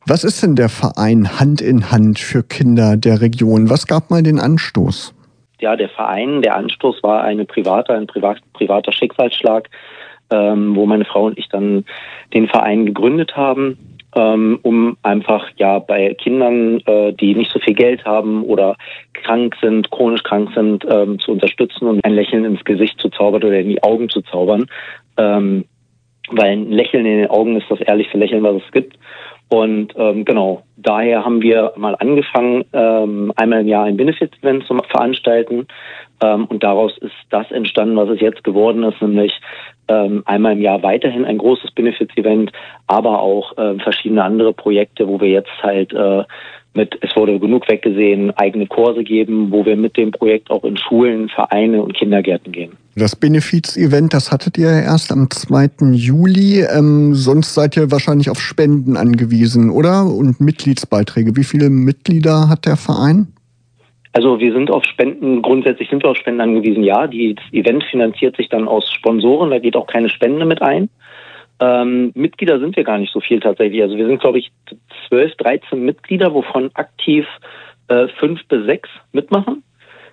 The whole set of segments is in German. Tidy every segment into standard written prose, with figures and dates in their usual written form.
Was ist denn der Verein Hand in Hand für Kinder der Region? Was gab mal den Anstoß? Ja, der Anstoß war ein privater Schicksalsschlag, wo meine Frau und ich dann den Verein gegründet haben, um einfach bei Kindern, die nicht so viel Geld haben oder krank sind, chronisch krank sind, zu unterstützen und ein Lächeln ins Gesicht zu zaubern oder in die Augen zu zaubern. Weil ein Lächeln in den Augen ist das ehrlichste Lächeln, was es gibt. Und daher haben wir mal angefangen, einmal im Jahr ein Benefit-Event zu veranstalten. Und daraus ist das entstanden, was es jetzt geworden ist, nämlich einmal im Jahr weiterhin ein großes Benefit-Event, aber auch verschiedene andere Projekte, wo wir jetzt halt es wurde genug weggesehen, eigene Kurse geben, wo wir mit dem Projekt auch in Schulen, Vereine und Kindergärten gehen. Das Benefiz-Event, das hattet ihr ja erst am 2. Juli. Sonst seid ihr wahrscheinlich auf Spenden angewiesen, oder? Und Mitgliedsbeiträge. Wie viele Mitglieder hat der Verein? Also grundsätzlich sind wir auf Spenden angewiesen, ja. Das Event finanziert sich dann aus Sponsoren, da geht auch keine Spende mit ein. Mitglieder sind wir gar nicht so viel tatsächlich. Also wir sind, glaube ich, 12, 13 Mitglieder, wovon aktiv 5 bis 6 mitmachen.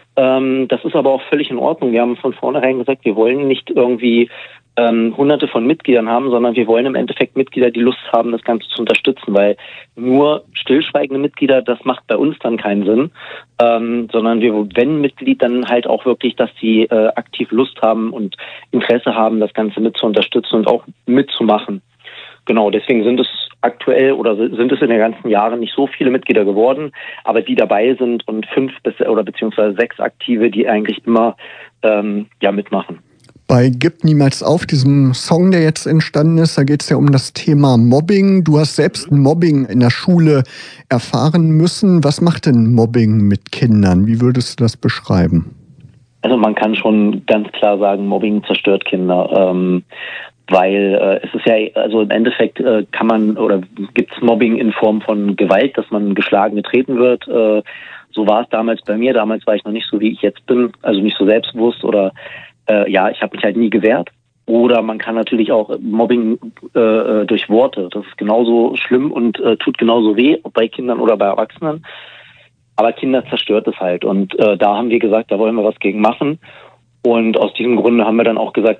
Das ist aber auch völlig in Ordnung. Wir haben von vornherein gesagt, wir wollen nicht irgendwie Hunderte von Mitgliedern haben, sondern wir wollen im Endeffekt Mitglieder, die Lust haben, das Ganze zu unterstützen, weil nur stillschweigende Mitglieder, das macht bei uns dann keinen Sinn, sondern wenn Mitglied, dann halt auch wirklich, dass die aktiv Lust haben und Interesse haben, das Ganze mit zu unterstützen und auch mitzumachen. Genau, deswegen sind es aktuell oder sind es in den ganzen Jahren nicht so viele Mitglieder geworden, aber die dabei sind und 5 beziehungsweise 6 Aktive, die eigentlich immer mitmachen. Bei Gib niemals auf, diesem Song, der jetzt entstanden ist, da geht es ja um das Thema Mobbing. Du hast selbst Mobbing in der Schule erfahren müssen. Was macht denn Mobbing mit Kindern? Wie würdest du das beschreiben? Also man kann schon ganz klar sagen, Mobbing zerstört Kinder. Weil es ist ja, also im Endeffekt gibt es Mobbing in Form von Gewalt, dass man geschlagen, getreten wird. So war es damals bei mir. Damals war ich noch nicht so, wie ich jetzt bin, also nicht so selbstbewusst oder ich habe mich halt nie gewehrt. Oder man kann natürlich auch Mobbing durch Worte. Das ist genauso schlimm und tut genauso weh, ob bei Kindern oder bei Erwachsenen. Aber Kinder zerstört es halt. Und da haben wir gesagt, da wollen wir was gegen machen. Und aus diesem Grunde haben wir dann auch gesagt,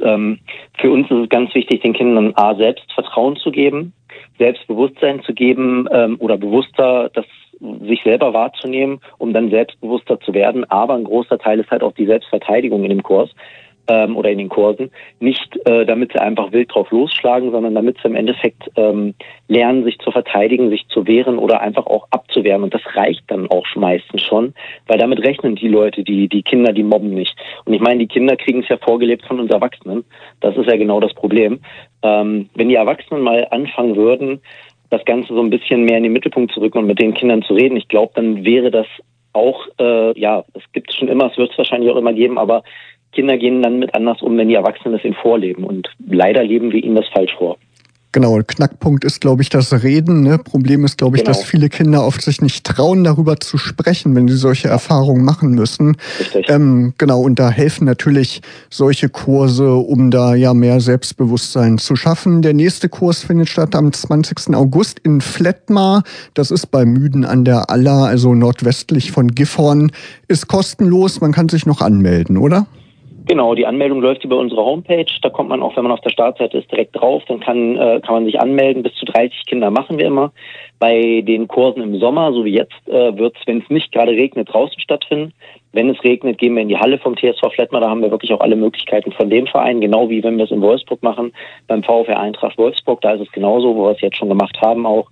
für uns ist es ganz wichtig, den Kindern Selbstvertrauen zu geben, Selbstbewusstsein zu geben oder bewusster sich selber wahrzunehmen, um dann selbstbewusster zu werden. Aber ein großer Teil ist halt auch die Selbstverteidigung in dem Kurs oder in den Kursen. Nicht, damit sie einfach wild drauf losschlagen, sondern damit sie im Endeffekt lernen, sich zu verteidigen, sich zu wehren oder einfach auch abzuwehren. Und das reicht dann auch meistens schon, weil damit rechnen die Leute, die Kinder, die mobben nicht. Und ich meine, die Kinder kriegen es ja vorgelebt von uns Erwachsenen. Das ist ja genau das Problem. Wenn die Erwachsenen mal anfangen würden, das Ganze so ein bisschen mehr in den Mittelpunkt zu rücken und mit den Kindern zu reden, ich glaube, dann wäre das auch, es gibt es schon immer, es wird es wahrscheinlich auch immer geben, aber Kinder gehen dann mit anders um, wenn die Erwachsenen es ihnen vorleben. Und leider leben wir ihnen das falsch vor. Genau, Knackpunkt ist, glaube ich, das Reden. Ne? Problem ist, glaube ich, dass viele Kinder oft sich nicht trauen, darüber zu sprechen, wenn sie solche Erfahrungen machen müssen. Richtig. Und da helfen natürlich solche Kurse, um da mehr Selbstbewusstsein zu schaffen. Der nächste Kurs findet statt am 20. August in Vlettmar. Das ist bei Müden an der Aller, also nordwestlich von Gifhorn. Ist kostenlos, man kann sich noch anmelden, oder? Genau, die Anmeldung läuft über unsere Homepage. Da kommt man auch, wenn man auf der Startseite ist, direkt drauf. Dann kann man sich anmelden. Bis zu 30 Kinder machen wir immer. Bei den Kursen im Sommer, so wie jetzt, wird es, wenn es nicht gerade regnet, draußen stattfinden. Wenn es regnet, gehen wir in die Halle vom TSV Vlettmar. Da haben wir wirklich auch alle Möglichkeiten von dem Verein. Genau wie wenn wir es in Wolfsburg machen. Beim VfR Eintracht Wolfsburg, da ist es genauso, wo wir es jetzt schon gemacht haben auch.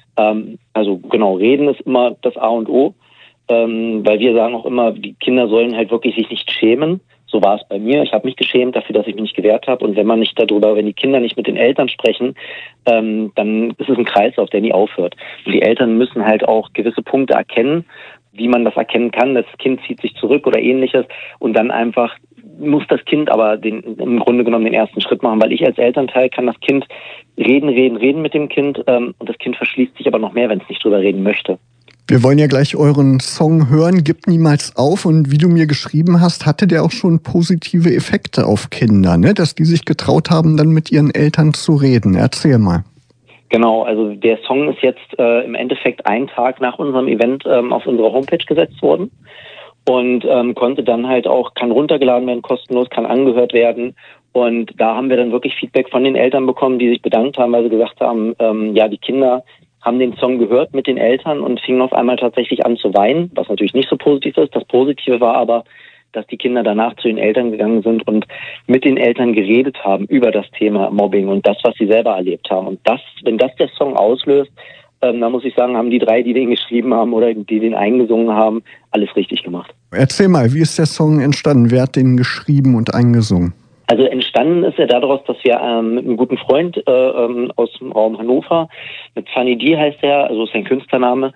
Reden ist immer das A und O. Weil wir sagen auch immer, die Kinder sollen halt wirklich sich nicht schämen. So war es bei mir. Ich habe mich geschämt dafür, dass ich mich nicht gewehrt habe. Und wenn die Kinder nicht mit den Eltern sprechen, dann ist es ein Kreislauf, der nie aufhört. Und die Eltern müssen halt auch gewisse Punkte erkennen, wie man das erkennen kann. Das Kind zieht sich zurück oder ähnliches. Und dann einfach muss das Kind aber im Grunde genommen den ersten Schritt machen. Weil ich als Elternteil kann das Kind reden mit dem Kind. Und das Kind verschließt sich aber noch mehr, wenn es nicht drüber reden möchte. Wir wollen ja gleich euren Song hören, Gib niemals auf. Und wie du mir geschrieben hast, hatte der auch schon positive Effekte auf Kinder, ne? Dass die sich getraut haben, dann mit ihren Eltern zu reden. Erzähl mal. Genau, also der Song ist jetzt im Endeffekt einen Tag nach unserem Event auf unsere Homepage gesetzt worden und konnte dann halt auch, kann runtergeladen werden, kostenlos, kann angehört werden. Und da haben wir dann wirklich Feedback von den Eltern bekommen, die sich bedankt haben, weil sie gesagt haben, ja, die Kinder haben den Song gehört mit den Eltern und fingen auf einmal tatsächlich an zu weinen, was natürlich nicht so positiv ist. Das Positive war aber, dass die Kinder danach zu den Eltern gegangen sind und mit den Eltern geredet haben über das Thema Mobbing und das, was sie selber erlebt haben. Und das, wenn das der Song auslöst, da muss ich sagen, haben die 3, die den geschrieben haben oder die den eingesungen haben, alles richtig gemacht. Erzähl mal, wie ist der Song entstanden? Wer hat den geschrieben und eingesungen? Also entstanden ist er daraus, dass wir mit einem guten Freund aus dem Raum Hannover, mit Sunny D heißt er, also ist sein Künstlername,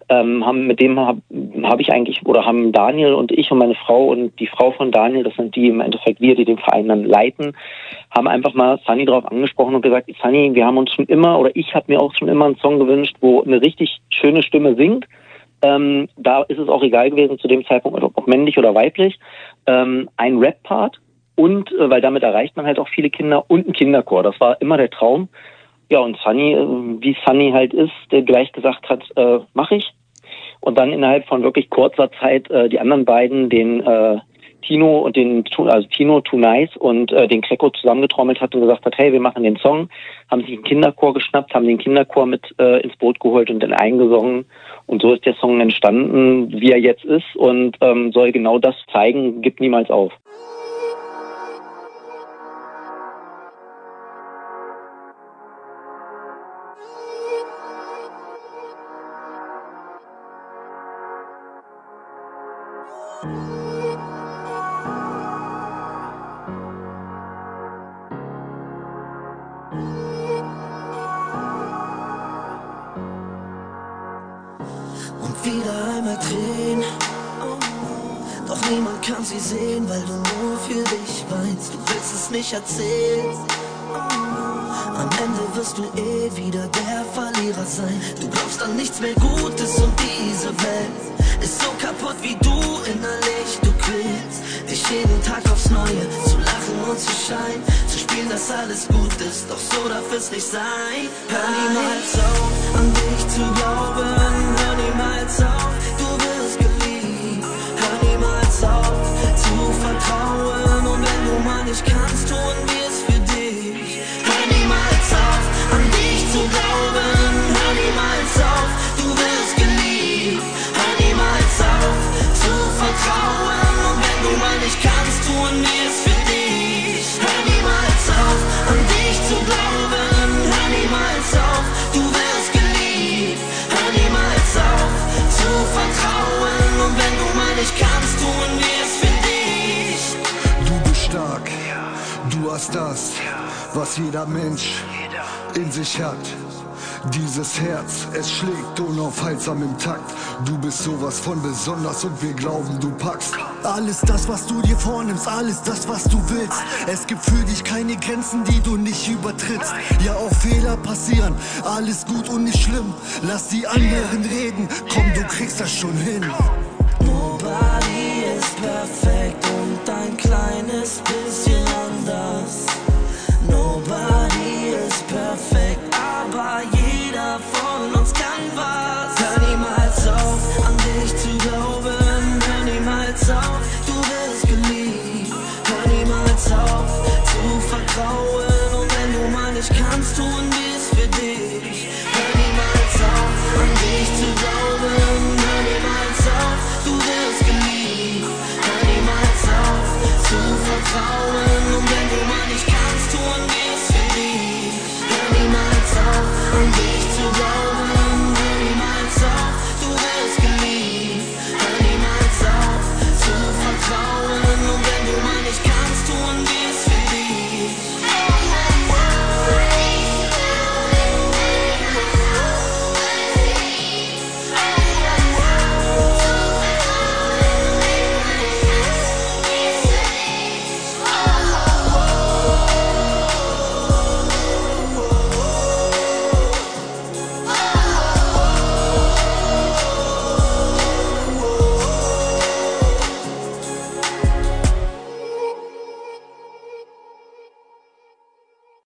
haben Daniel und ich und meine Frau und die Frau von Daniel, das sind die im Endeffekt wir, die den Verein dann leiten, haben einfach mal Sunny darauf angesprochen und gesagt, Sunny, wir haben uns schon immer, oder ich habe mir auch schon immer einen Song gewünscht, wo eine richtig schöne Stimme singt. Da ist es auch egal gewesen zu dem Zeitpunkt, ob männlich oder weiblich, ein Rap-Part. Und weil damit erreicht man halt auch viele Kinder und ein Kinderchor. Das war immer der Traum. Ja, und Sunny, wie Sunny halt ist, der gleich gesagt hat, mache ich. Und dann innerhalb von wirklich kurzer Zeit die anderen beiden, den Tino und Tino Too Nice und den Klecko zusammengetrommelt hat und gesagt hat, hey, wir machen den Song, haben sich einen Kinderchor geschnappt, haben den Kinderchor mit ins Boot geholt und dann eingesungen. Und so ist der Song entstanden, wie er jetzt ist und soll genau das zeigen, gib niemals auf. Und wieder einmal drehen, doch niemand kann sie sehen, weil du nur für dich weinst. Du willst es nicht erzählen, am Ende wirst du wieder der Verlierer sein. Du glaubst an nichts mehr Gutes und diese Welt ist so kaputt wie du innerlich. Du quälst dich jeden Tag aufs Neue, zu lachen und zu scheinen, zu spielen, dass alles gut ist, doch so darf es nicht sein. Hör niemals auf, an dich zu glauben, hör niemals auf, du wirst geliebt. Hör niemals auf, zu vertrauen, und wenn du mal nicht kannst, tun wir es für dich. Hör niemals auf, an dich zu glauben, hör niemals auf, du wirst geliebt. Hör niemals auf, zu vertrauen, und wenn du mal nicht kannst, tun wir es für dich. Hör niemals auf, an dich zu glauben, hör niemals auf, du wirst geliebt. Hör niemals auf, zu vertrauen, und wenn du mal nicht kannst, tun wir es für dich. Du bist stark, du hast das, was jeder Mensch in sich hat. Dieses Herz, es schlägt unaufhaltsam im Takt. Du bist sowas von besonders und wir glauben, du packst alles das, was du dir vornimmst, alles das, was du willst. Es gibt für dich keine Grenzen, die du nicht übertrittst. Ja, auch Fehler passieren, alles gut und nicht schlimm. Lass die anderen reden, komm, du kriegst das schon hin. Nobody ist perfekt und ein kleines bisschen anders. Nobody ist perfekt, aber jeder von uns kann was.